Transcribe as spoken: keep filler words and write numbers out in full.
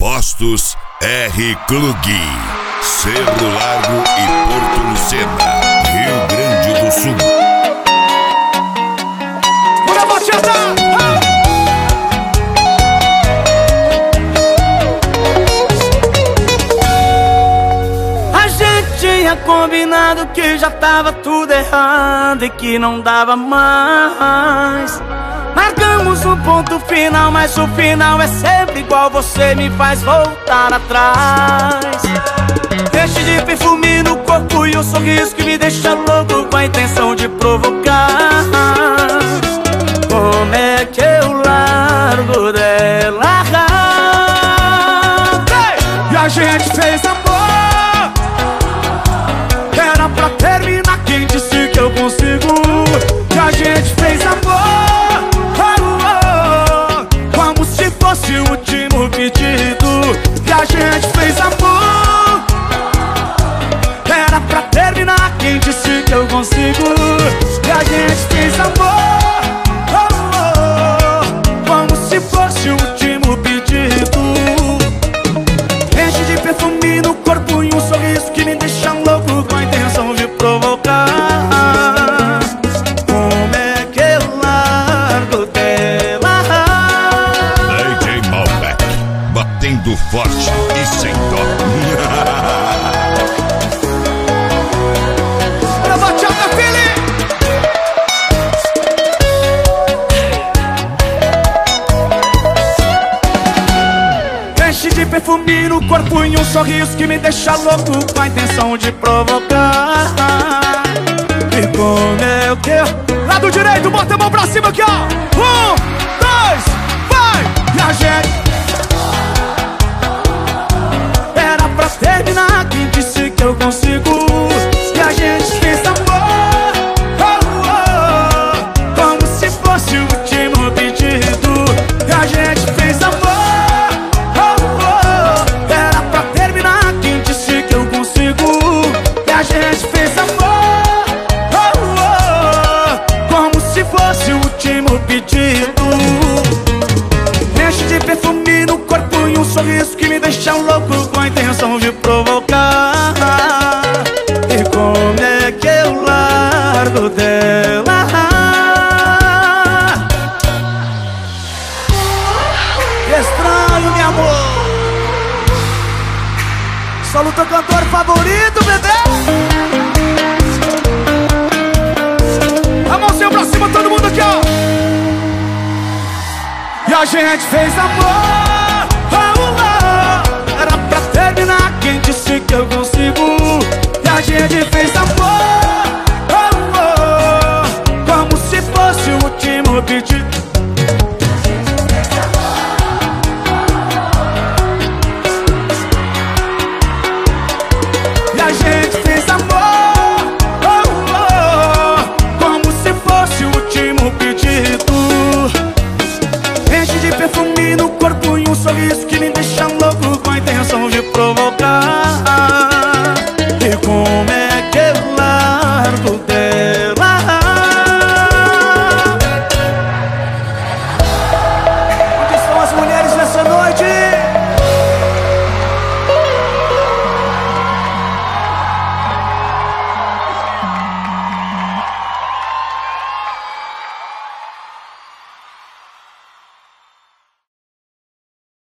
Postos R. Klug, Cerro Largo e Porto Lucena, Rio Grande do Sul. Bora, Batista! A gente tinha combinado que já tava tudo errado e que não dava mais. Marcamos um ponto final, mas o final é sempre igual. Você me faz voltar atrás. Enche de perfume no corpo e um sorriso que me deixa louco, com a intenção de provocar. Como é que eu largo dela? E a gente fez amor, era pra terminar, quem disse que eu consigo? E a gente fez amor, oh, oh, como se fosse o último pedido. E a gente fez amor, era pra terminar, quem disse que eu consigo? E a gente fez amor, oh, oh, como se fosse o último pedido. Enche de perfume no corpo e um sorriso que me deixa louco, com a intenção de provocar. Como é que eu largo dela? D J Malbec, batendo forte e sem dó. Bora, Batista, filho! Enche de perfume no corpo e um sorriso que me deixa louco, com a intenção de provocar. E como é que eu... Lado direito, bota a mão pra cima aqui, ó. Um, dois, vai! E a gente... Era pra terminar, quem disse que eu consigo? E a gente fez amor, oh, oh, como se fosse o último pedido. E a gente fez amor, oh, oh, era pra terminar, quem disse que eu consigo? E a gente fez amor, oh, oh, como se fosse o último pedido. Enche de perfume no corpo e um sorriso que me deixa louco, com a intenção de provocar. E como é que eu largo dela? Que estranho, meu amor. Só o teu cantor favorito, bebê. A mãozinha pra cima, todo mundo aqui, ó. E a gente fez amor, oh, oh, era pra terminar, quem disse que eu consigo? E a gente fez amor, oh, oh, como se fosse o último pedido. E a gente fez amor, oh, oh, como se fosse o último pedido. Enche de perfume no corpo e um sorriso que me deixa